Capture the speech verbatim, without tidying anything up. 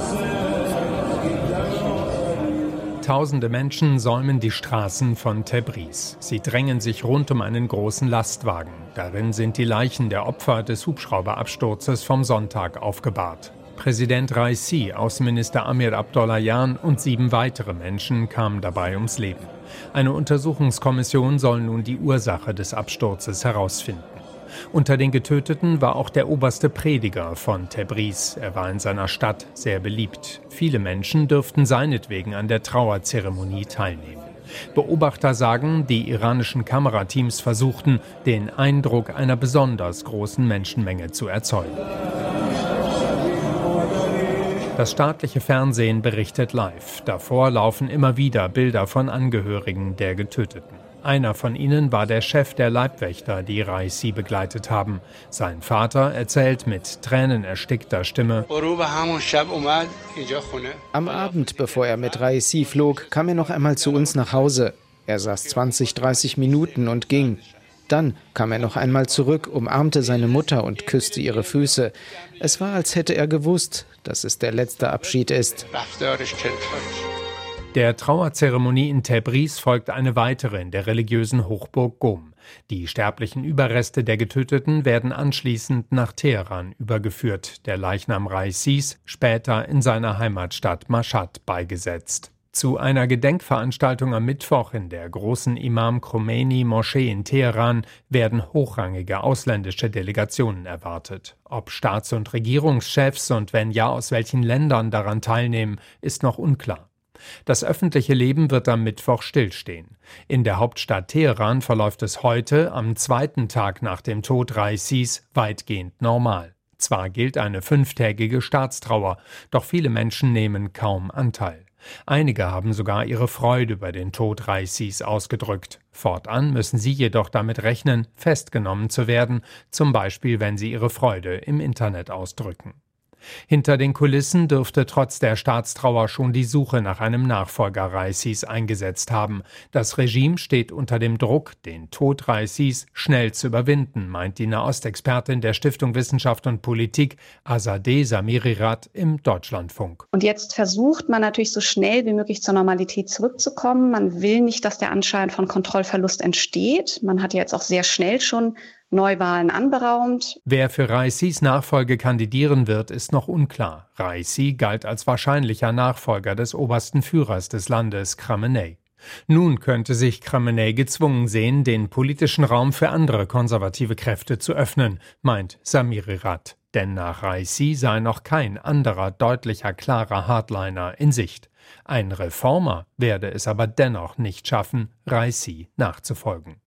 Tausende Menschen säumen die Straßen von Tebriz. Sie drängen sich rund um einen großen Lastwagen. Darin sind die Leichen der Opfer des Hubschrauberabsturzes vom Sonntag aufgebahrt. Präsident Raisi, Außenminister Amir Abdollahian und sieben weitere Menschen kamen dabei ums Leben. Eine Untersuchungskommission soll nun die Ursache des Absturzes herausfinden. Unter den Getöteten war auch der oberste Prediger von Tebriz. Er war in seiner Stadt sehr beliebt. Viele Menschen dürften seinetwegen an der Trauerzeremonie teilnehmen. Beobachter sagen, die iranischen Kamerateams versuchten, den Eindruck einer besonders großen Menschenmenge zu erzeugen. Das staatliche Fernsehen berichtet live. Davor laufen immer wieder Bilder von Angehörigen der Getöteten. Einer von ihnen war der Chef der Leibwächter, die Raisi begleitet haben. Sein Vater erzählt mit tränenerstickter Stimme: Am Abend, bevor er mit Raisi flog, kam er noch einmal zu uns nach Hause. Er saß zwanzig, dreißig Minuten und ging. Dann kam er noch einmal zurück, umarmte seine Mutter und küsste ihre Füße. Es war, als hätte er gewusst, dass es der letzte Abschied ist. Der Trauerzeremonie in Tebriz folgt eine weitere in der religiösen Hochburg Qom. Die sterblichen Überreste der Getöteten werden anschließend nach Teheran übergeführt, der Leichnam Raisis später in seiner Heimatstadt Mashhad beigesetzt. Zu einer Gedenkveranstaltung am Mittwoch in der großen Imam Khomeini-Moschee in Teheran werden hochrangige ausländische Delegationen erwartet. Ob Staats- und Regierungschefs und wenn ja, aus welchen Ländern daran teilnehmen, ist noch unklar. Das öffentliche Leben wird am Mittwoch stillstehen. In der Hauptstadt Teheran verläuft es heute, am zweiten Tag nach dem Tod Raisis, weitgehend normal. Zwar gilt eine fünftägige Staatstrauer, doch viele Menschen nehmen kaum Anteil. Einige haben sogar ihre Freude über den Tod Raisis ausgedrückt. Fortan müssen sie jedoch damit rechnen, festgenommen zu werden, zum Beispiel wenn sie ihre Freude im Internet ausdrücken. Hinter den Kulissen dürfte trotz der Staatstrauer schon die Suche nach einem Nachfolger Raisis eingesetzt haben. Das Regime steht unter dem Druck, den Tod Raisis schnell zu überwinden, meint die Nahostexpertin der Stiftung Wissenschaft und Politik Azadeh Zamirirat im Deutschlandfunk. Und jetzt versucht man natürlich so schnell wie möglich zur Normalität zurückzukommen. Man will nicht, dass der Anschein von Kontrollverlust entsteht. Man hat ja jetzt auch sehr schnell schon Neuwahlen anberaumt. Wer für Raisis Nachfolge kandidieren wird, ist noch unklar. Raisi galt als wahrscheinlicher Nachfolger des obersten Führers des Landes, Khamenei. Nun könnte sich Khamenei gezwungen sehen, den politischen Raum für andere konservative Kräfte zu öffnen, meint Zamirirat. Denn nach Raisi sei noch kein anderer deutlicher, klarer Hardliner in Sicht. Ein Reformer werde es aber dennoch nicht schaffen, Raisi nachzufolgen.